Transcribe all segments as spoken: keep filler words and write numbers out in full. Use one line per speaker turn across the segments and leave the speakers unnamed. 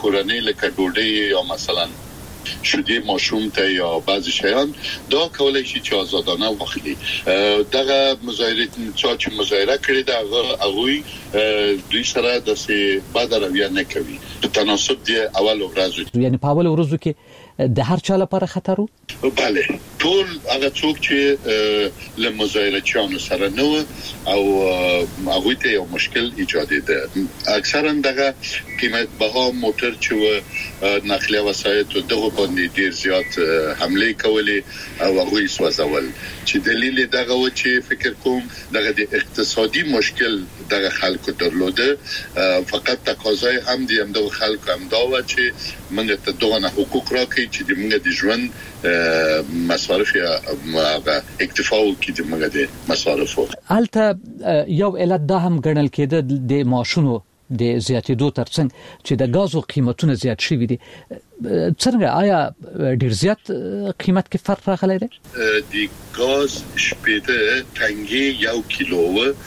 کورنۍ لکه ډوډۍ یا مثلا شودي ماشوم ته یا بعضی شیان دا کولای شي چې آزادانه واخلي. دغه مظاهره چې مظاهره کړی دا هغه دوی سره د سه بد رویه نه کوي په تناسب دی اول ورځ
یعنی په اول ورځو کې د هر چا لپاره خطر وو.
بله ټول هغه څوک چې له مظاهرچیانو سره نو او هغه ته یو مشکل ایجاد ده. اکثرا دغه قیمت بها موټر چې نقلیه وسایط دغه باندې ډیر زیات حمله کولې او هغه سوځول چې دلیل دغه و چې فکر کوم دغه د اقتصادي مشکل دغه خلکو درلوده فقط تقاضای هم دي هم د خلکو هم دا و چې موږ ته دغه حقوق راکړي چې موږ د ژوند مصارف یا اکتفا وکړي د موږ د مصارفو.
البته یو علت دا هم ګڼل کېده د ماشونو د زیاتېدو ترڅنګ چې د غازو قیمتونه زیات شوي دي. څنګه آیا ډیر زیات قیمت کې فرق راغلی دی؟
د غاز شپېته ټنګي یو کیلو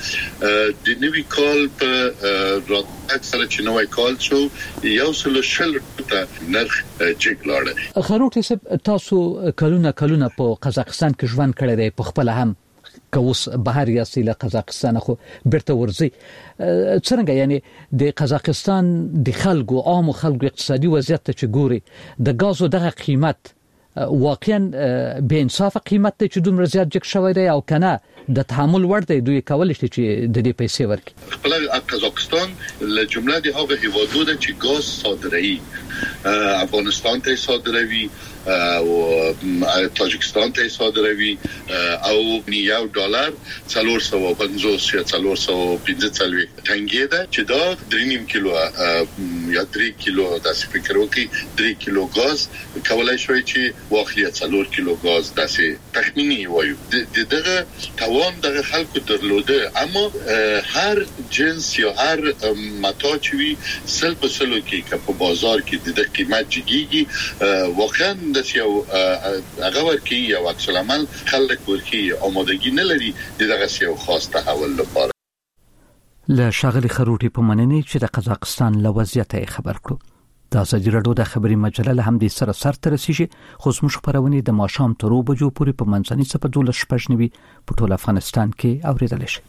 د نوي کال په راتګ سره چې نوې کال شو یو سل شل ته نرخ جګ لاړ.
خروټ صاحب تاسو کلونه کلونه په قزاقستان کې ژوند کړی دی، په خپل هم کوس بهر یاستي له قزاقستان خو برته ورزي. څنګه یعنی د قزاقستان د خلکو عام خلکو اقتصادي وضعیت ته چې ګوري د غازو دغه قیمت واقعا به انصاف قیمت ته چې دومره زیات جګ شوی دی او کنه د تحمل وړ دی دوی کولای شي چې د دې پیسې ورکړي؟
خپل قزاقستان له جمله د هغه هیوادونو چې غاز صادروي افغانستان ته صادروي او تاجکستان ته صادروي او یو ډالر څلور سوه او پنځوس یا څلور سوه او پنځه څلوېښت ټنګې ده چې دا درې نیم کیلو یا درې کیلو داسې فکر وکړي درې کیلو غاز کولای شوی چې واخلي څلور کیلو غاز داسې تخمینی وایو. د دغه توان دغه خلکو درلوده اما هر جنس یا هر متاع چې وي سل په سلو کې که په بازار کې د قیمت جګیږي واقعا د یو هغه ورکی یو عکس العمل خلک ورکی آمادگی نه لري دغه یو خاص تحول لپاره.
له شاغلي خروټي په مننه چې د قزاقستان له وضعیت خبر کړو. د ازادي راډیو د خبري مجله له هم د سره سر تر رسیږي خو زموږ خبرونه د ماشام تر وبجو پورې په منځني صفه دولس شپږنوي په ټول افغانستان کې اوریدل شي.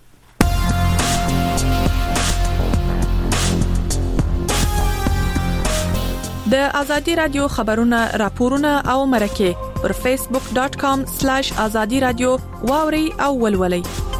د ازادي رادیو خبرونه راپورونه او مرکه پر فیسبوک ډاٹ کام سلیش ازادي رادیو واوري او ولولي.